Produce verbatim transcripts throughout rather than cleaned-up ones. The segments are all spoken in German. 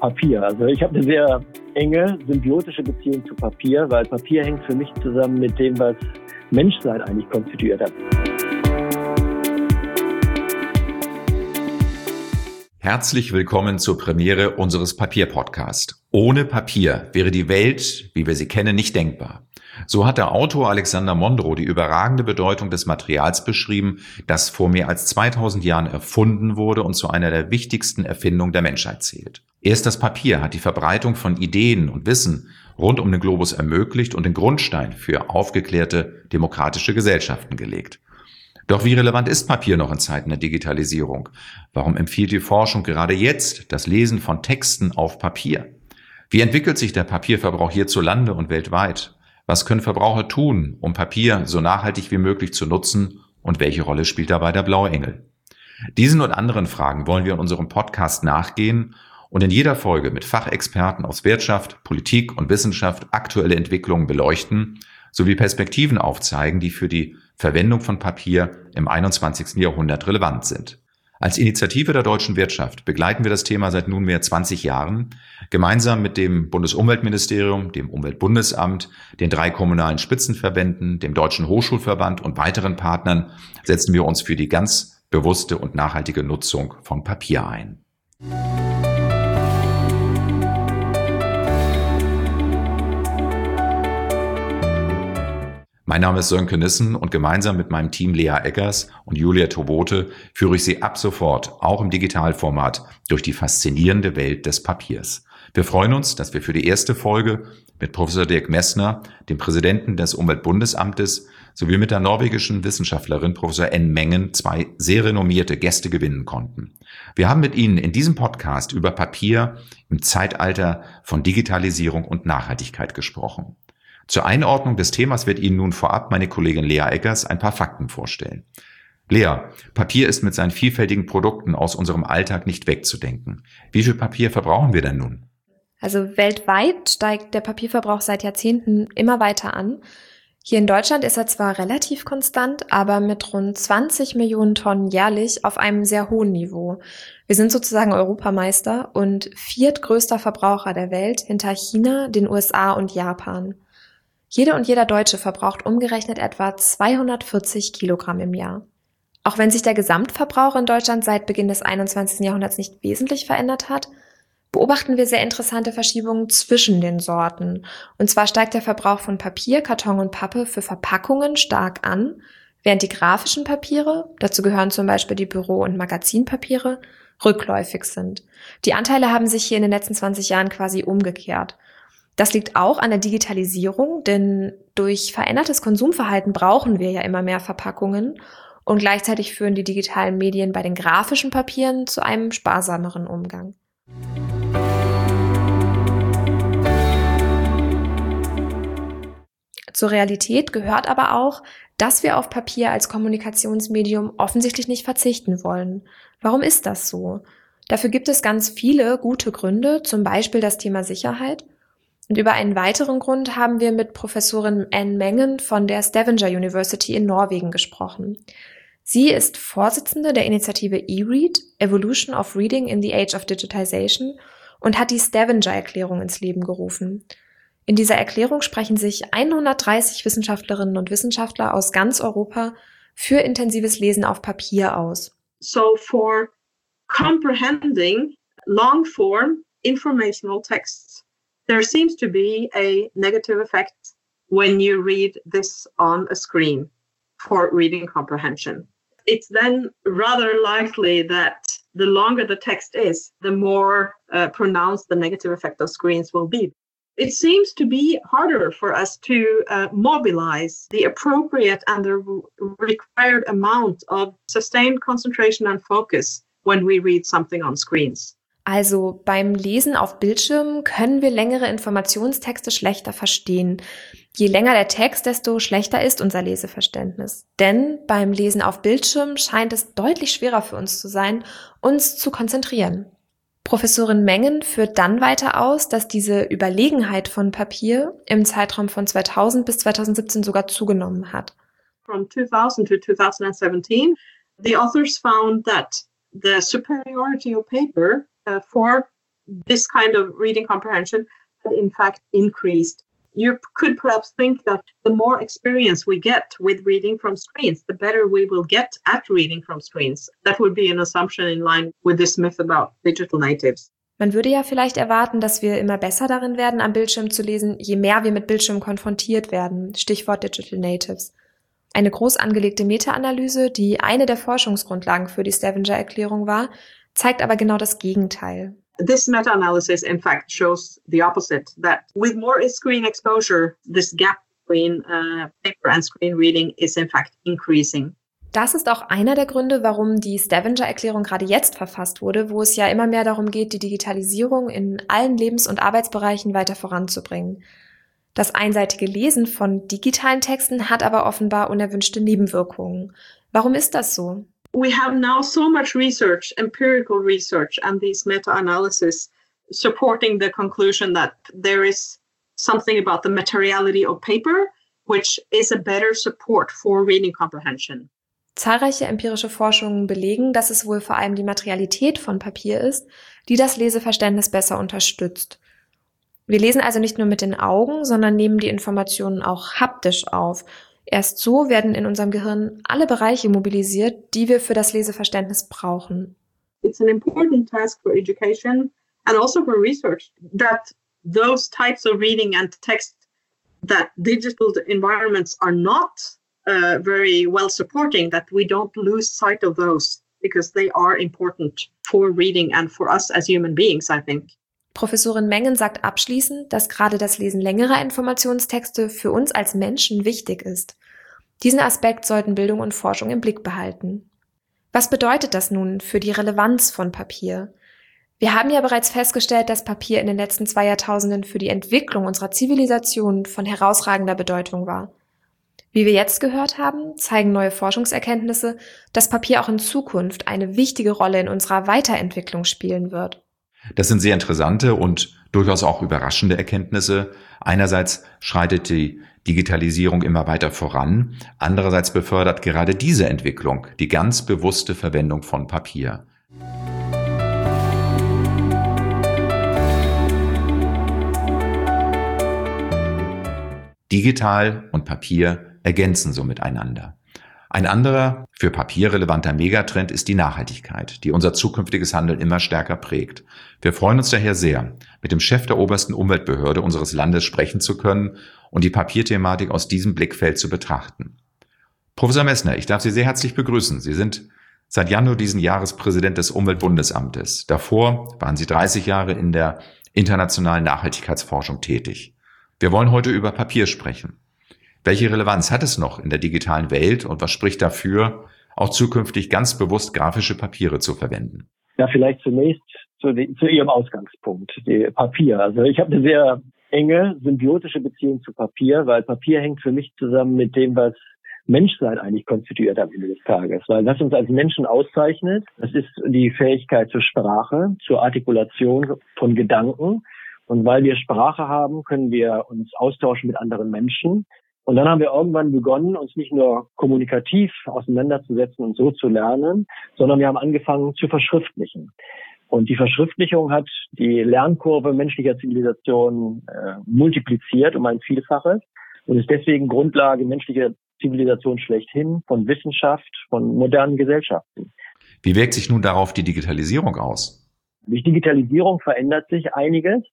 Papier. Also ich habe eine sehr enge, symbiotische Beziehung zu Papier, weil Papier hängt für mich zusammen mit dem, was Menschsein eigentlich konstituiert hat. Herzlich willkommen zur Premiere unseres Papier-Podcasts. Ohne Papier wäre die Welt, wie wir sie kennen, nicht denkbar. So hat der Autor Alexander Mondro die überragende Bedeutung des Materials beschrieben, das vor mehr als zweitausend Jahren erfunden wurde und zu einer der wichtigsten Erfindungen der Menschheit zählt. Erst das Papier hat die Verbreitung von Ideen und Wissen rund um den Globus ermöglicht und den Grundstein für aufgeklärte, demokratische Gesellschaften gelegt. Doch wie relevant ist Papier noch in Zeiten der Digitalisierung? Warum empfiehlt die Forschung gerade jetzt das Lesen von Texten auf Papier? Wie entwickelt sich der Papierverbrauch hierzulande und weltweit? Was können Verbraucher tun, um Papier so nachhaltig wie möglich zu nutzen? Und welche Rolle spielt dabei der Blaue Engel? Diesen und anderen Fragen wollen wir in unserem Podcast nachgehen und in jeder Folge mit Fachexperten aus Wirtschaft, Politik und Wissenschaft aktuelle Entwicklungen beleuchten, sowie Perspektiven aufzeigen, die für die Verwendung von Papier im einundzwanzigsten Jahrhundert relevant sind. Als Initiative der deutschen Wirtschaft begleiten wir das Thema seit nunmehr zwanzig Jahren. Gemeinsam mit dem Bundesumweltministerium, dem Umweltbundesamt, den drei kommunalen Spitzenverbänden, dem Deutschen Hochschulverband und weiteren Partnern setzen wir uns für die ganz bewusste und nachhaltige Nutzung von Papier ein. Mein Name ist Sönke Nissen und gemeinsam mit meinem Team Lea Eggers und Julia Tobote führe ich Sie ab sofort, auch im Digitalformat, durch die faszinierende Welt des Papiers. Wir freuen uns, dass wir für die erste Folge mit Professor Dirk Messner, dem Präsidenten des Umweltbundesamtes, sowie mit der norwegischen Wissenschaftlerin Professor N. Mengen zwei sehr renommierte Gäste gewinnen konnten. Wir haben mit Ihnen in diesem Podcast über Papier im Zeitalter von Digitalisierung und Nachhaltigkeit gesprochen. Zur Einordnung des Themas wird Ihnen nun vorab meine Kollegin Lea Eggers ein paar Fakten vorstellen. Lea, Papier ist mit seinen vielfältigen Produkten aus unserem Alltag nicht wegzudenken. Wie viel Papier verbrauchen wir denn nun? Also weltweit steigt der Papierverbrauch seit Jahrzehnten immer weiter an. Hier in Deutschland ist er zwar relativ konstant, aber mit rund zwanzig Millionen Tonnen jährlich auf einem sehr hohen Niveau. Wir sind sozusagen Europameister und viertgrößter Verbraucher der Welt hinter China, den U S A und Japan. Jede und jeder Deutsche verbraucht umgerechnet etwa zweihundertvierzig Kilogramm im Jahr. Auch wenn sich der Gesamtverbrauch in Deutschland seit Beginn des einundzwanzigsten Jahrhunderts nicht wesentlich verändert hat, beobachten wir sehr interessante Verschiebungen zwischen den Sorten. Und zwar steigt der Verbrauch von Papier, Karton und Pappe für Verpackungen stark an, während die grafischen Papiere, dazu gehören zum Beispiel die Büro- und Magazinpapiere, rückläufig sind. Die Anteile haben sich hier in den letzten zwanzig Jahren quasi umgekehrt. Das liegt auch an der Digitalisierung, denn durch verändertes Konsumverhalten brauchen wir ja immer mehr Verpackungen und gleichzeitig führen die digitalen Medien bei den grafischen Papieren zu einem sparsameren Umgang. Zur Realität gehört aber auch, dass wir auf Papier als Kommunikationsmedium offensichtlich nicht verzichten wollen. Warum ist das so? Dafür gibt es ganz viele gute Gründe, zum Beispiel das Thema Sicherheit. Und über einen weiteren Grund haben wir mit Professorin N. Mengen von der Stavanger University in Norwegen gesprochen. Sie ist Vorsitzende der Initiative eRead, Evolution of Reading in the Age of Digitization, und hat die Stavanger-Erklärung ins Leben gerufen. In dieser Erklärung sprechen sich hundertdreißig Wissenschaftlerinnen und Wissenschaftler aus ganz Europa für intensives Lesen auf Papier aus. So for comprehending long-form informational texts, there seems to be a negative effect when you read this on a screen for reading comprehension. It's then rather likely that the longer the text is, the more uh, pronounced the negative effect of screens will be. It seems to be harder for us to uh, mobilize the appropriate and the required amount of sustained concentration and focus when we read something on screens. Also beim Lesen auf Bildschirmen können wir längere Informationstexte schlechter verstehen. Je länger der Text, desto schlechter ist unser Leseverständnis. Denn beim Lesen auf Bildschirmen scheint es deutlich schwerer für uns zu sein, uns zu konzentrieren. Professorin Mengen führt dann weiter aus, dass diese Überlegenheit von Papier im Zeitraum von zweitausend bis zweitausendsiebzehn sogar zugenommen hat. From two thousand to twenty seventeen, the authors found that the superiority of paper uh, for this kind of reading comprehension had in fact increased. You could perhaps think that the more experience we get with reading from screens, the better we will get at reading from screens. That would be an assumption in line with this myth about digital natives. Man würde ja vielleicht erwarten, dass wir immer besser darin werden, am Bildschirm zu lesen, je mehr wir mit Bildschirmen konfrontiert werden. Stichwort Digital Natives. Eine groß angelegte Meta-Analyse, die eine der Forschungsgrundlagen für die Stavanger-Erklärung war, zeigt aber genau das Gegenteil. This meta-analysis, in fact, shows the opposite, that with more screen exposure, this gap between uh, paper and screen reading is in fact increasing. Das ist auch einer der Gründe, warum die Stavanger-Erklärung gerade jetzt verfasst wurde, wo es ja immer mehr darum geht, die Digitalisierung in allen Lebens- und Arbeitsbereichen weiter voranzubringen. Das einseitige Lesen von digitalen Texten hat aber offenbar unerwünschte Nebenwirkungen. Warum ist das so? We have now so much research, empirical research, and these meta-analysis supporting the conclusion that there is something about the materiality of paper, which is a better support for reading comprehension. Zahlreiche empirische Forschungen belegen, dass es wohl vor allem die Materialität von Papier ist, die das Leseverständnis besser unterstützt. Wir lesen also nicht nur mit den Augen, sondern nehmen die Informationen auch haptisch auf. Erst so werden in unserem Gehirn alle Bereiche mobilisiert, die wir für das Leseverständnis brauchen. It's an important task for education and also for research that those types of reading and text that digital environments are not uh, very well supporting, that we don't lose sight of those because they are important for reading and for us as human beings, I think. Professorin Mengen sagt abschließend, dass gerade das Lesen längerer Informationstexte für uns als Menschen wichtig ist. Diesen Aspekt sollten Bildung und Forschung im Blick behalten. Was bedeutet das nun für die Relevanz von Papier? Wir haben ja bereits festgestellt, dass Papier in den letzten zwei Jahrtausenden für die Entwicklung unserer Zivilisation von herausragender Bedeutung war. Wie wir jetzt gehört haben, zeigen neue Forschungserkenntnisse, dass Papier auch in Zukunft eine wichtige Rolle in unserer Weiterentwicklung spielen wird. Das sind sehr interessante und durchaus auch überraschende Erkenntnisse. Einerseits schreitet die Digitalisierung immer weiter voran, andererseits befördert gerade diese Entwicklung die ganz bewusste Verwendung von Papier. Digital und Papier ergänzen so miteinander. Ein anderer für Papier relevanter Megatrend ist die Nachhaltigkeit, die unser zukünftiges Handeln immer stärker prägt. Wir freuen uns daher sehr, mit dem Chef der obersten Umweltbehörde unseres Landes sprechen zu können und die Papierthematik aus diesem Blickfeld zu betrachten. Professor Messner, ich darf Sie sehr herzlich begrüßen. Sie sind seit Januar diesen Jahres Präsident des Umweltbundesamtes. Davor waren Sie dreißig Jahre in der internationalen Nachhaltigkeitsforschung tätig. Wir wollen heute über Papier sprechen. Welche Relevanz hat es noch in der digitalen Welt und was spricht dafür, auch zukünftig ganz bewusst grafische Papiere zu verwenden? Ja, vielleicht zunächst zu, die, zu Ihrem Ausgangspunkt, die Papier. Also ich habe eine sehr enge symbiotische Beziehung zu Papier, weil Papier hängt für mich zusammen mit dem, was Menschsein eigentlich konstituiert am Ende des Tages. Weil was uns als Menschen auszeichnet, das ist die Fähigkeit zur Sprache, zur Artikulation von Gedanken. Und weil wir Sprache haben, können wir uns austauschen mit anderen Menschen. Und dann haben wir irgendwann begonnen, uns nicht nur kommunikativ auseinanderzusetzen und so zu lernen, sondern wir haben angefangen zu verschriftlichen. Und die Verschriftlichung hat die Lernkurve menschlicher Zivilisation äh, multipliziert um ein Vielfaches und ist deswegen Grundlage menschlicher Zivilisation schlechthin, von Wissenschaft, von modernen Gesellschaften. Wie wirkt sich nun darauf die Digitalisierung aus? Durch Digitalisierung verändert sich einiges.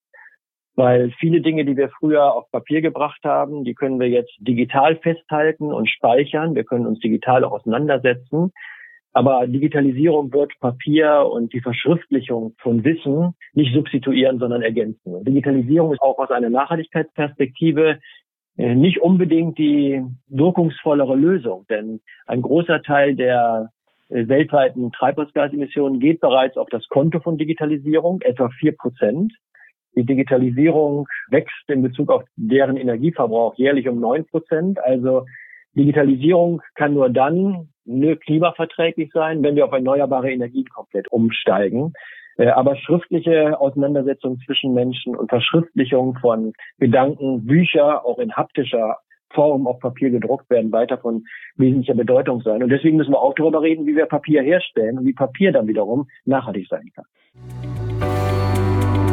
Weil viele Dinge, die wir früher auf Papier gebracht haben, die können wir jetzt digital festhalten und speichern. Wir können uns digital auch auseinandersetzen. Aber Digitalisierung wird Papier und die Verschriftlichung von Wissen nicht substituieren, sondern ergänzen. Und Digitalisierung ist auch aus einer Nachhaltigkeitsperspektive nicht unbedingt die wirkungsvollere Lösung. Denn ein großer Teil der weltweiten Treibhausgasemissionen geht bereits auf das Konto von Digitalisierung, etwa vier Prozent. Die Digitalisierung wächst in Bezug auf deren Energieverbrauch jährlich um neun Prozent. Also Digitalisierung kann nur dann klimaverträglich sein, wenn wir auf erneuerbare Energien komplett umsteigen. Aber schriftliche Auseinandersetzung zwischen Menschen und Verschriftlichung von Gedanken, Bücher auch in haptischer Form auf Papier gedruckt werden, weiter von wesentlicher Bedeutung sein. Und deswegen müssen wir auch darüber reden, wie wir Papier herstellen und wie Papier dann wiederum nachhaltig sein kann.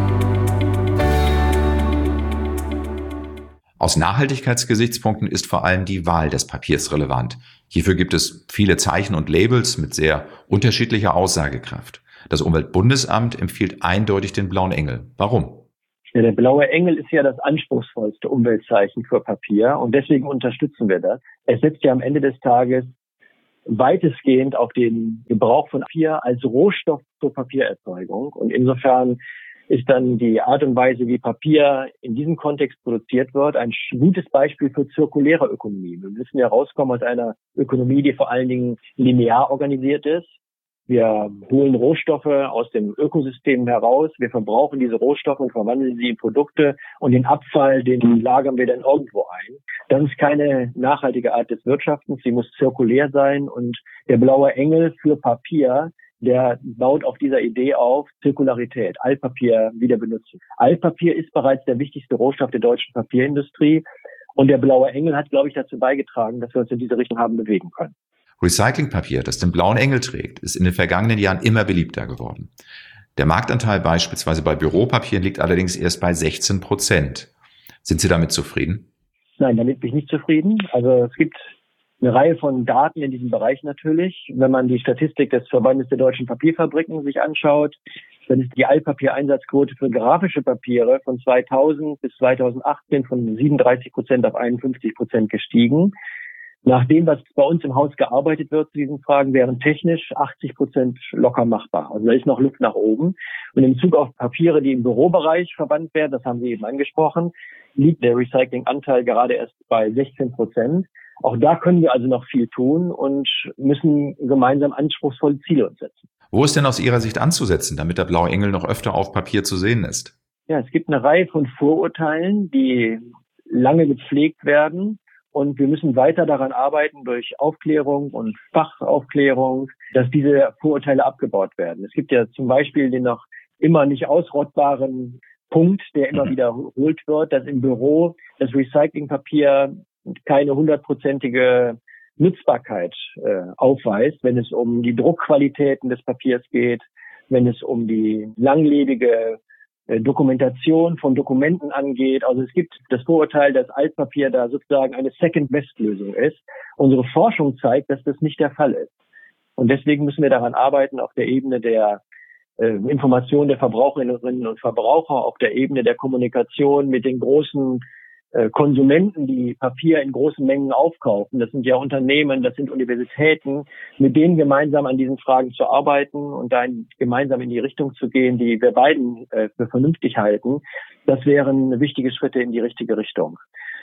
Aus Nachhaltigkeitsgesichtspunkten ist vor allem die Wahl des Papiers relevant. Hierfür gibt es viele Zeichen und Labels mit sehr unterschiedlicher Aussagekraft. Das Umweltbundesamt empfiehlt eindeutig den Blauen Engel. Warum? Ja, der Blaue Engel ist ja das anspruchsvollste Umweltzeichen für Papier und deswegen unterstützen wir das. Es setzt ja am Ende des Tages weitestgehend auf den Gebrauch von Papier als Rohstoff zur Papiererzeugung. Und insofern ist dann die Art und Weise, wie Papier in diesem Kontext produziert wird, ein gutes Beispiel für zirkuläre Ökonomie. Wir müssen ja rauskommen aus einer Ökonomie, die vor allen Dingen linear organisiert ist. Wir holen Rohstoffe aus dem Ökosystem heraus, wir verbrauchen diese Rohstoffe und verwandeln sie in Produkte und den Abfall, den lagern wir dann irgendwo ein. Das ist keine nachhaltige Art des Wirtschaftens, sie muss zirkulär sein und der Blaue Engel für Papier, der baut auf dieser Idee auf, Zirkularität, Altpapier wieder benutzen. Altpapier ist bereits der wichtigste Rohstoff der deutschen Papierindustrie und der Blaue Engel hat, glaube ich, dazu beigetragen, dass wir uns in diese Richtung haben bewegen können. Recyclingpapier, das den Blauen Engel trägt, ist in den vergangenen Jahren immer beliebter geworden. Der Marktanteil beispielsweise bei Büropapieren liegt allerdings erst bei sechzehn Prozent. Sind Sie damit zufrieden? Nein, damit bin ich nicht zufrieden. Also es gibt eine Reihe von Daten in diesem Bereich natürlich. Wenn man die Statistik des Verbandes der deutschen Papierfabriken sich anschaut, dann ist die Altpapiereinsatzquote für grafische Papiere von zweitausend bis zweitausendachtzehn von siebenunddreißig Prozent auf einundfünfzig Prozent gestiegen. Nach dem, was bei uns im Haus gearbeitet wird zu diesen Fragen, wären technisch achtzig Prozent locker machbar. Also da ist noch Luft nach oben. Und in Bezug auf Papiere, die im Bürobereich verbannt werden, das haben Sie eben angesprochen, liegt der Recyclinganteil gerade erst bei sechzehn Prozent. Auch da können wir also noch viel tun und müssen gemeinsam anspruchsvolle Ziele uns setzen. Wo ist denn aus Ihrer Sicht anzusetzen, damit der Blaue Engel noch öfter auf Papier zu sehen ist? Ja, es gibt eine Reihe von Vorurteilen, die lange gepflegt werden. Und wir müssen weiter daran arbeiten durch Aufklärung und Fachaufklärung, dass diese Vorurteile abgebaut werden. Es gibt ja zum Beispiel den noch immer nicht ausrottbaren Punkt, der immer wiederholt wird, dass im Büro das Recyclingpapier keine hundertprozentige Nutzbarkeit äh, aufweist, wenn es um die Druckqualitäten des Papiers geht, wenn es um die langlebige Dokumentation von Dokumenten angeht. Also es gibt das Vorurteil, dass Altpapier da sozusagen eine Second-Best-Lösung ist. Unsere Forschung zeigt, dass das nicht der Fall ist. Und deswegen müssen wir daran arbeiten, auf der Ebene der äh, Information der Verbraucherinnen und Verbraucher, auf der Ebene der Kommunikation mit den großen äh, Konsumenten, die Papier in großen Mengen aufkaufen. Das sind ja Unternehmen, das sind Universitäten, mit denen gemeinsam an diesen Fragen zu arbeiten und da in, gemeinsam in die Richtung zu gehen, die wir beiden äh, für vernünftig halten. Das wären wichtige Schritte in die richtige Richtung.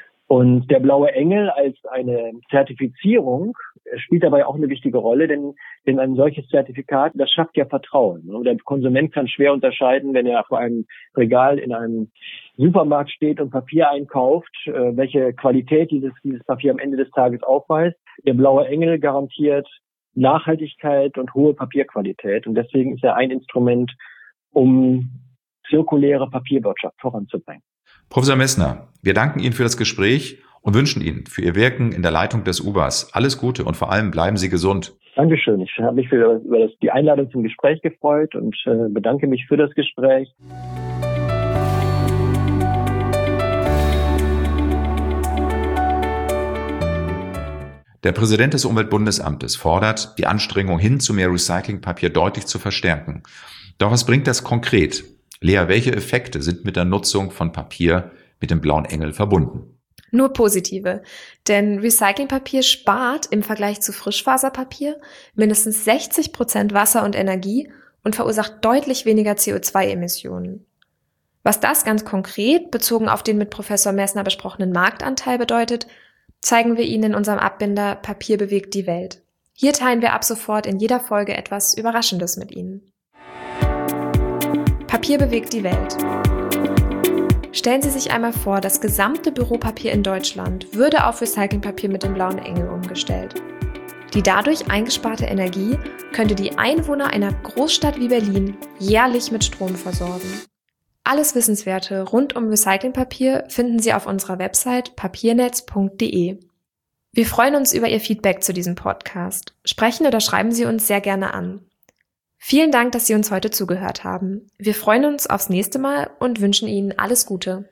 Und der Blaue Engel als eine Zertifizierung spielt dabei auch eine wichtige Rolle, denn, denn ein solches Zertifikat, das schafft ja Vertrauen. Und der Konsument kann schwer unterscheiden, wenn er vor einem Regal in einem Supermarkt steht und Papier einkauft, welche Qualität dieses, dieses Papier am Ende des Tages aufweist. Der Blaue Engel garantiert Nachhaltigkeit und hohe Papierqualität. Und deswegen ist er ein Instrument, um zirkuläre Papierwirtschaft voranzubringen. Professor Messner, wir danken Ihnen für das Gespräch und wünschen Ihnen für Ihr Wirken in der Leitung des U B A S alles Gute und vor allem bleiben Sie gesund. Dankeschön. Ich habe mich für, über das, die Einladung zum Gespräch gefreut und äh, bedanke mich für das Gespräch. Der Präsident des Umweltbundesamtes fordert, die Anstrengung hin zu mehr Recyclingpapier deutlich zu verstärken. Doch was bringt das konkret? Lea, welche Effekte sind mit der Nutzung von Papier mit dem Blauen Engel verbunden? Nur positive, denn Recyclingpapier spart im Vergleich zu Frischfaserpapier mindestens sechzig Prozent Wasser und Energie und verursacht deutlich weniger C O zwei Emissionen. Was das ganz konkret bezogen auf den mit Professor Messner besprochenen Marktanteil bedeutet, zeigen wir Ihnen in unserem Abbinder Papier bewegt die Welt. Hier teilen wir ab sofort in jeder Folge etwas Überraschendes mit Ihnen. Papier bewegt die Welt. Stellen Sie sich einmal vor, das gesamte Büropapier in Deutschland würde auf Recyclingpapier mit dem Blauen Engel umgestellt. Die dadurch eingesparte Energie könnte die Einwohner einer Großstadt wie Berlin jährlich mit Strom versorgen. Alles Wissenswerte rund um Recyclingpapier finden Sie auf unserer Website papiernetz punkt de. Wir freuen uns über Ihr Feedback zu diesem Podcast. Sprechen oder schreiben Sie uns sehr gerne an. Vielen Dank, dass Sie uns heute zugehört haben. Wir freuen uns aufs nächste Mal und wünschen Ihnen alles Gute.